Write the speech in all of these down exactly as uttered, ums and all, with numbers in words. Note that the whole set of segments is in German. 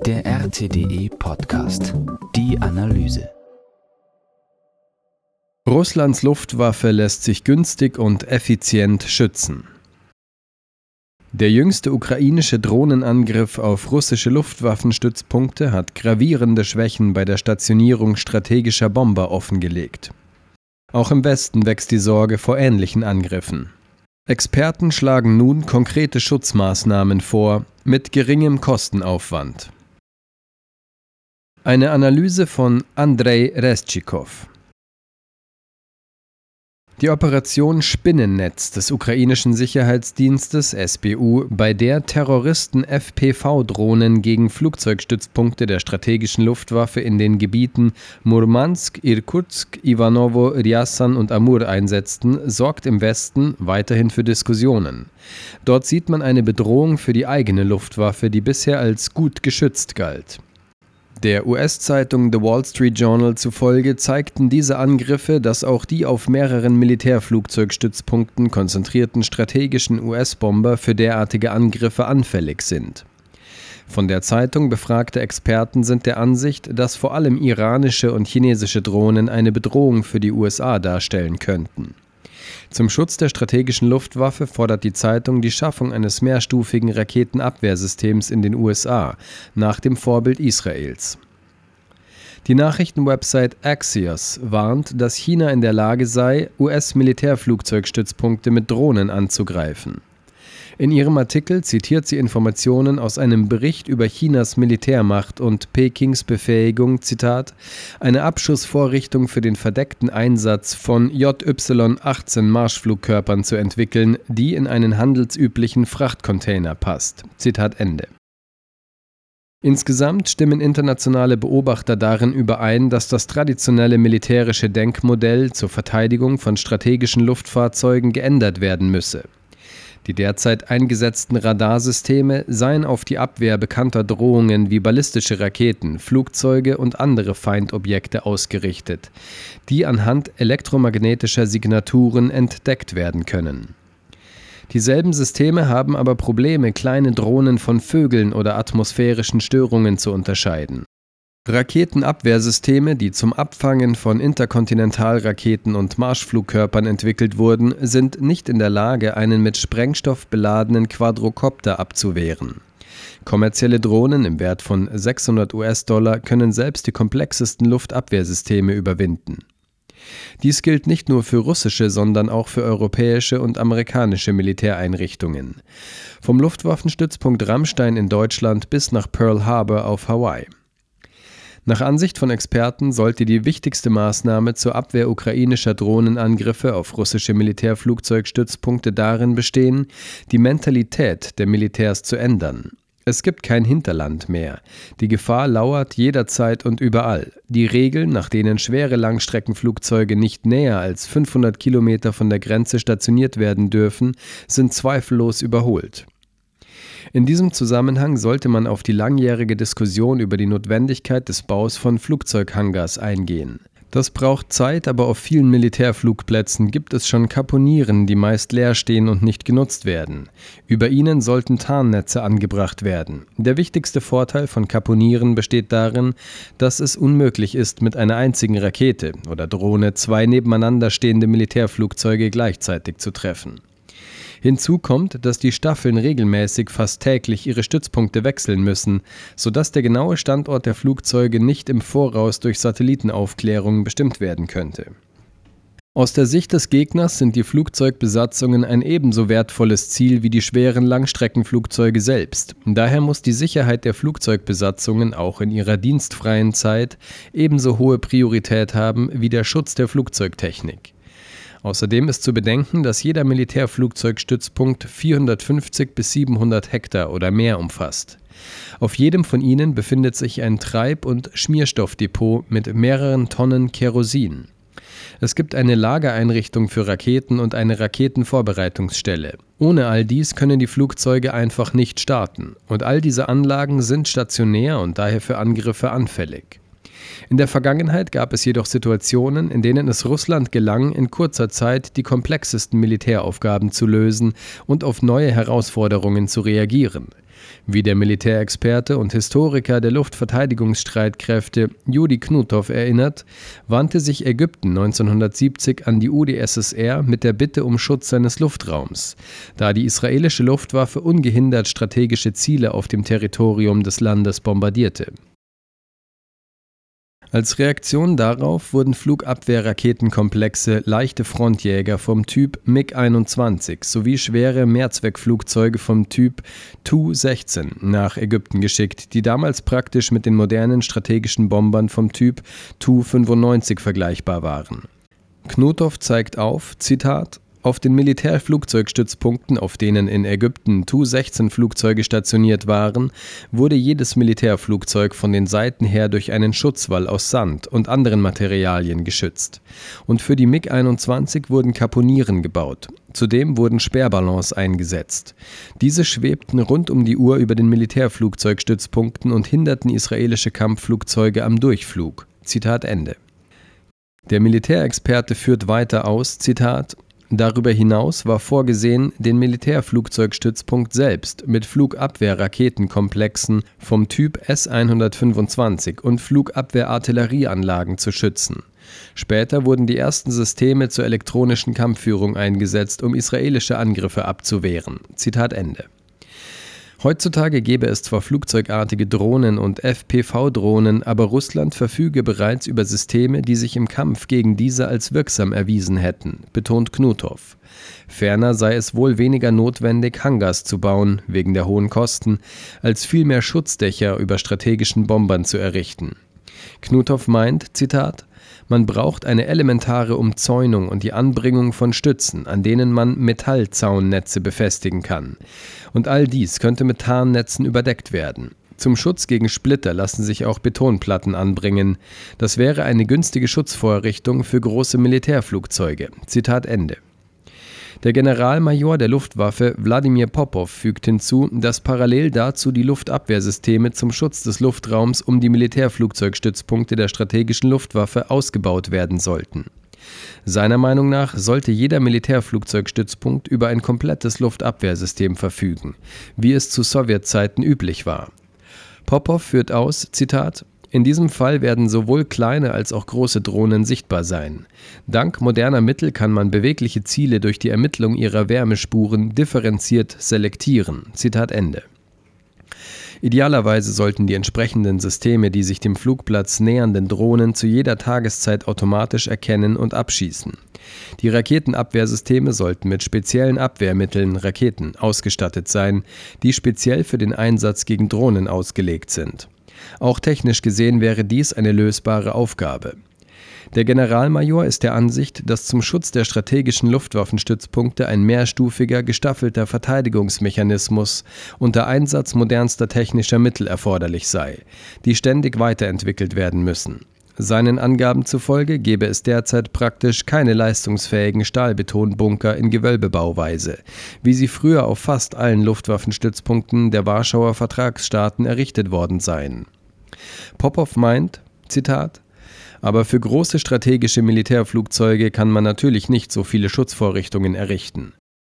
Der R T D E-Podcast. Die Analyse. Russlands Luftwaffe lässt sich günstig und effizient schützen. Der jüngste ukrainische Drohnenangriff auf russische Luftwaffenstützpunkte hat gravierende Schwächen bei der Stationierung strategischer Bomber offengelegt. Auch im Westen wächst die Sorge vor ähnlichen Angriffen. Experten schlagen nun konkrete Schutzmaßnahmen vor, mit geringem Kostenaufwand. Eine Analyse von Andrei Reschikow. Die Operation Spinnennetz des ukrainischen Sicherheitsdienstes S B U, bei der Terroristen F P V-Drohnen gegen Flugzeugstützpunkte der strategischen Luftwaffe in den Gebieten Murmansk, Irkutsk, Ivanovo, Rjasan und Amur einsetzten, sorgt im Westen weiterhin für Diskussionen. Dort sieht man eine Bedrohung für die eigene Luftwaffe, die bisher als gut geschützt galt. Der U S-Zeitung The Wall Street Journal zufolge zeigten diese Angriffe, dass auch die auf mehreren Militärflugzeugstützpunkten konzentrierten strategischen U S-Bomber für derartige Angriffe anfällig sind. Von der Zeitung befragte Experten sind der Ansicht, dass vor allem iranische und chinesische Drohnen eine Bedrohung für die U S A darstellen könnten. Zum Schutz der strategischen Luftwaffe fordert die Zeitung die Schaffung eines mehrstufigen Raketenabwehrsystems in den U S A, nach dem Vorbild Israels. Die Nachrichtenwebsite Axios warnt, dass China in der Lage sei, U S-Militärflugzeugstützpunkte mit Drohnen anzugreifen. In ihrem Artikel zitiert sie Informationen aus einem Bericht über Chinas Militärmacht und Pekings Befähigung, Zitat, eine Abschussvorrichtung für den verdeckten Einsatz von J Y achtzehn Marschflugkörpern zu entwickeln, die in einen handelsüblichen Frachtcontainer passt. Zitat Ende. Insgesamt stimmen internationale Beobachter darin überein, dass das traditionelle militärische Denkmodell zur Verteidigung von strategischen Luftfahrzeugen geändert werden müsse. Die derzeit eingesetzten Radarsysteme seien auf die Abwehr bekannter Drohungen wie ballistische Raketen, Flugzeuge und andere Feindobjekte ausgerichtet, die anhand elektromagnetischer Signaturen entdeckt werden können. Dieselben Systeme haben aber Probleme, kleine Drohnen von Vögeln oder atmosphärischen Störungen zu unterscheiden. Raketenabwehrsysteme, die zum Abfangen von Interkontinentalraketen und Marschflugkörpern entwickelt wurden, sind nicht in der Lage, einen mit Sprengstoff beladenen Quadrocopter abzuwehren. Kommerzielle Drohnen im Wert von sechshundert US-Dollar können selbst die komplexesten Luftabwehrsysteme überwinden. Dies gilt nicht nur für russische, sondern auch für europäische und amerikanische Militäreinrichtungen. Vom Luftwaffenstützpunkt Ramstein in Deutschland bis nach Pearl Harbor auf Hawaii. Nach Ansicht von Experten sollte die wichtigste Maßnahme zur Abwehr ukrainischer Drohnenangriffe auf russische Militärflugzeugstützpunkte darin bestehen, die Mentalität der Militärs zu ändern. Es gibt kein Hinterland mehr. Die Gefahr lauert jederzeit und überall. Die Regeln, nach denen schwere Langstreckenflugzeuge nicht näher als fünfhundert Kilometer von der Grenze stationiert werden dürfen, sind zweifellos überholt. In diesem Zusammenhang sollte man auf die langjährige Diskussion über die Notwendigkeit des Baus von Flugzeughangars eingehen. Das braucht Zeit, aber auf vielen Militärflugplätzen gibt es schon Kaponieren, die meist leer stehen und nicht genutzt werden. Über ihnen sollten Tarnnetze angebracht werden. Der wichtigste Vorteil von Kaponieren besteht darin, dass es unmöglich ist, mit einer einzigen Rakete oder Drohne zwei nebeneinander stehende Militärflugzeuge gleichzeitig zu treffen. Hinzu kommt, dass die Staffeln regelmäßig fast täglich ihre Stützpunkte wechseln müssen, sodass der genaue Standort der Flugzeuge nicht im Voraus durch Satellitenaufklärung bestimmt werden könnte. Aus der Sicht des Gegners sind die Flugzeugbesatzungen ein ebenso wertvolles Ziel wie die schweren Langstreckenflugzeuge selbst. Daher muss die Sicherheit der Flugzeugbesatzungen auch in ihrer dienstfreien Zeit ebenso hohe Priorität haben wie der Schutz der Flugzeugtechnik. Außerdem ist zu bedenken, dass jeder Militärflugzeugstützpunkt vierhundertfünfzig bis siebenhundert Hektar oder mehr umfasst. Auf jedem von ihnen befindet sich ein Treib- und Schmierstoffdepot mit mehreren Tonnen Kerosin. Es gibt eine Lagereinrichtung für Raketen und eine Raketenvorbereitungsstelle. Ohne all dies können die Flugzeuge einfach nicht starten. Und all diese Anlagen sind stationär und daher für Angriffe anfällig. In der Vergangenheit gab es jedoch Situationen, in denen es Russland gelang, in kurzer Zeit die komplexesten Militäraufgaben zu lösen und auf neue Herausforderungen zu reagieren. Wie der Militärexperte und Historiker der Luftverteidigungsstreitkräfte Juri Knutow erinnert, wandte sich Ägypten neunzehnhundertsiebzig an die U d S S R mit der Bitte um Schutz seines Luftraums, da die israelische Luftwaffe ungehindert strategische Ziele auf dem Territorium des Landes bombardierte. Als Reaktion darauf wurden Flugabwehrraketenkomplexe leichte Frontjäger vom Typ MiG einundzwanzig sowie schwere Mehrzweckflugzeuge vom Typ Tu sechzehn nach Ägypten geschickt, die damals praktisch mit den modernen strategischen Bombern vom Typ Tu fünfundneunzig vergleichbar waren. Knutow zeigt auf, Zitat, auf den Militärflugzeugstützpunkten, auf denen in Ägypten Tu sechzehn Flugzeuge stationiert waren, wurde jedes Militärflugzeug von den Seiten her durch einen Schutzwall aus Sand und anderen Materialien geschützt. Und für die MiG einundzwanzig wurden Kaponieren gebaut. Zudem wurden Sperrballons eingesetzt. Diese schwebten rund um die Uhr über den Militärflugzeugstützpunkten und hinderten israelische Kampfflugzeuge am Durchflug. Zitat Ende. Der Militärexperte führt weiter aus, Zitat, darüber hinaus war vorgesehen, den Militärflugzeugstützpunkt selbst mit Flugabwehrraketenkomplexen vom Typ S hundertfünfundzwanzig und Flugabwehrartillerieanlagen zu schützen. Später wurden die ersten Systeme zur elektronischen Kampfführung eingesetzt, um israelische Angriffe abzuwehren. Zitat Ende. Heutzutage gäbe es zwar flugzeugartige Drohnen und F P V-Drohnen, aber Russland verfüge bereits über Systeme, die sich im Kampf gegen diese als wirksam erwiesen hätten, betont Knutow. Ferner sei es wohl weniger notwendig, Hangars zu bauen, wegen der hohen Kosten, als vielmehr Schutzdächer über strategischen Bombern zu errichten. Knutow meint, Zitat, man braucht eine elementare Umzäunung und die Anbringung von Stützen, an denen man Metallzaunnetze befestigen kann. Und all dies könnte mit Tarnnetzen überdeckt werden. Zum Schutz gegen Splitter lassen sich auch Betonplatten anbringen. Das wäre eine günstige Schutzvorrichtung für große Militärflugzeuge. Zitat Ende. Der Generalmajor der Luftwaffe Wladimir Popow fügt hinzu, dass parallel dazu die Luftabwehrsysteme zum Schutz des Luftraums um die Militärflugzeugstützpunkte der strategischen Luftwaffe ausgebaut werden sollten. Seiner Meinung nach sollte jeder Militärflugzeugstützpunkt über ein komplettes Luftabwehrsystem verfügen, wie es zu Sowjetzeiten üblich war. Popow führt aus, Zitat, in diesem Fall werden sowohl kleine als auch große Drohnen sichtbar sein. Dank moderner Mittel kann man bewegliche Ziele durch die Ermittlung ihrer Wärmespuren differenziert selektieren. Zitat Ende. Idealerweise sollten die entsprechenden Systeme die sich dem Flugplatz nähernden Drohnen zu jeder Tageszeit automatisch erkennen und abschießen. Die Raketenabwehrsysteme sollten mit speziellen Abwehrmitteln, Raketen, ausgestattet sein, die speziell für den Einsatz gegen Drohnen ausgelegt sind. Auch technisch gesehen wäre dies eine lösbare Aufgabe. Der Generalmajor ist der Ansicht, dass zum Schutz der strategischen Luftwaffenstützpunkte ein mehrstufiger, gestaffelter Verteidigungsmechanismus unter Einsatz modernster technischer Mittel erforderlich sei, die ständig weiterentwickelt werden müssen. Seinen Angaben zufolge gäbe es derzeit praktisch keine leistungsfähigen Stahlbetonbunker in Gewölbebauweise, wie sie früher auf fast allen Luftwaffenstützpunkten der Warschauer Vertragsstaaten errichtet worden seien. Popow meint, Zitat, aber für große strategische Militärflugzeuge kann man natürlich nicht so viele Schutzvorrichtungen errichten.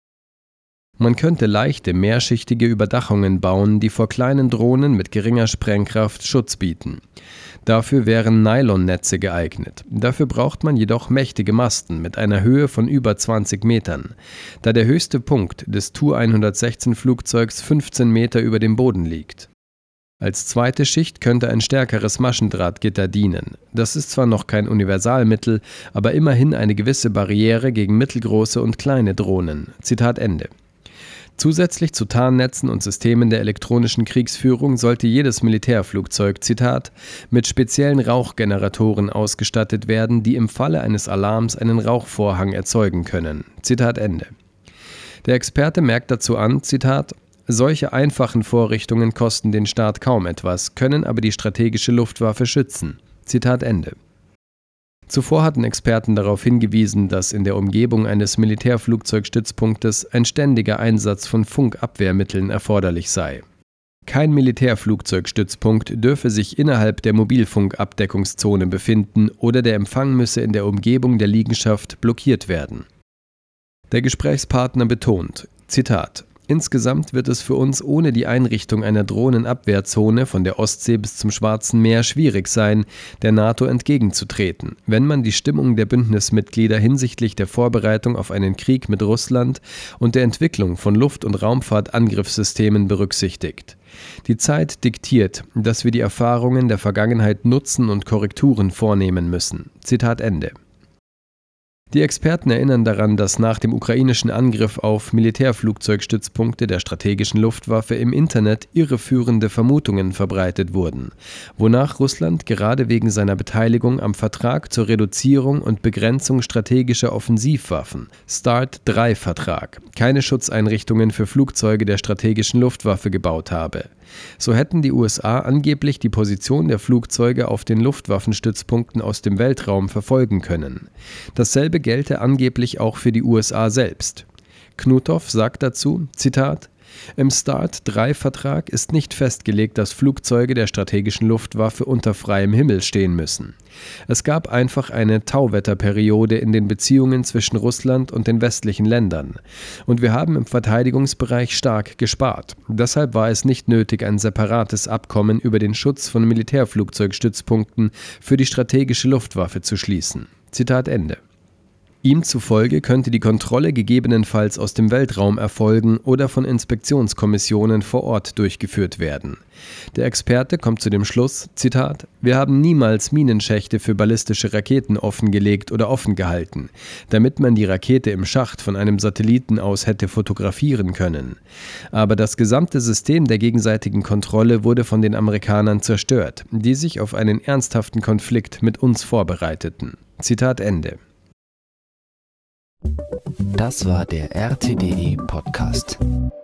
Man könnte leichte, mehrschichtige Überdachungen bauen, die vor kleinen Drohnen mit geringer Sprengkraft Schutz bieten. Dafür wären Nylonnetze geeignet. Dafür braucht man jedoch mächtige Masten mit einer Höhe von über zwanzig Metern, da der höchste Punkt des Tu hundertsechzehn Flugzeugs fünfzehn Meter über dem Boden liegt. Als zweite Schicht könnte ein stärkeres Maschendrahtgitter dienen. Das ist zwar noch kein Universalmittel, aber immerhin eine gewisse Barriere gegen mittelgroße und kleine Drohnen. Zitat Ende. Zusätzlich zu Tarnnetzen und Systemen der elektronischen Kriegsführung sollte jedes Militärflugzeug, Zitat, mit speziellen Rauchgeneratoren ausgestattet werden, die im Falle eines Alarms einen Rauchvorhang erzeugen können. Zitat Ende. Der Experte merkt dazu an, Zitat, solche einfachen Vorrichtungen kosten den Staat kaum etwas, können aber die strategische Luftwaffe schützen. Zitat Ende. Zuvor hatten Experten darauf hingewiesen, dass in der Umgebung eines Militärflugzeugstützpunktes ein ständiger Einsatz von Funkabwehrmitteln erforderlich sei. Kein Militärflugzeugstützpunkt dürfe sich innerhalb der Mobilfunkabdeckungszone befinden oder der Empfang müsse in der Umgebung der Liegenschaft blockiert werden. Der Gesprächspartner betont, Zitat, Insgesamt wird es für uns ohne die Einrichtung einer Drohnenabwehrzone von der Ostsee bis zum Schwarzen Meer schwierig sein, der NATO entgegenzutreten, wenn man die Stimmung der Bündnismitglieder hinsichtlich der Vorbereitung auf einen Krieg mit Russland und der Entwicklung von Luft- und Raumfahrtangriffssystemen berücksichtigt. Die Zeit diktiert, dass wir die Erfahrungen der Vergangenheit nutzen und Korrekturen vornehmen müssen. Zitat Ende. Die Experten erinnern daran, dass nach dem ukrainischen Angriff auf Militärflugzeugstützpunkte der strategischen Luftwaffe im Internet irreführende Vermutungen verbreitet wurden, wonach Russland gerade wegen seiner Beteiligung am Vertrag zur Reduzierung und Begrenzung strategischer Offensivwaffen, START drei Vertrag, keine Schutzeinrichtungen für Flugzeuge der strategischen Luftwaffe gebaut habe. So hätten die U S A angeblich die Position der Flugzeuge auf den Luftwaffenstützpunkten aus dem Weltraum verfolgen können. Dasselbe gelte angeblich auch für die U S A selbst. Knutow sagt dazu, Zitat, im START drei Vertrag ist nicht festgelegt, dass Flugzeuge der strategischen Luftwaffe unter freiem Himmel stehen müssen. Es gab einfach eine Tauwetterperiode in den Beziehungen zwischen Russland und den westlichen Ländern. Und wir haben im Verteidigungsbereich stark gespart. Deshalb war es nicht nötig, ein separates Abkommen über den Schutz von Militärflugzeugstützpunkten für die strategische Luftwaffe zu schließen. Zitat Ende. Ihm zufolge könnte die Kontrolle gegebenenfalls aus dem Weltraum erfolgen oder von Inspektionskommissionen vor Ort durchgeführt werden. Der Experte kommt zu dem Schluss, Zitat, wir haben niemals Minenschächte für ballistische Raketen offengelegt oder offen gehalten, damit man die Rakete im Schacht von einem Satelliten aus hätte fotografieren können. Aber das gesamte System der gegenseitigen Kontrolle wurde von den Amerikanern zerstört, die sich auf einen ernsthaften Konflikt mit uns vorbereiteten. Zitat Ende. Das war der R T D E Podcast.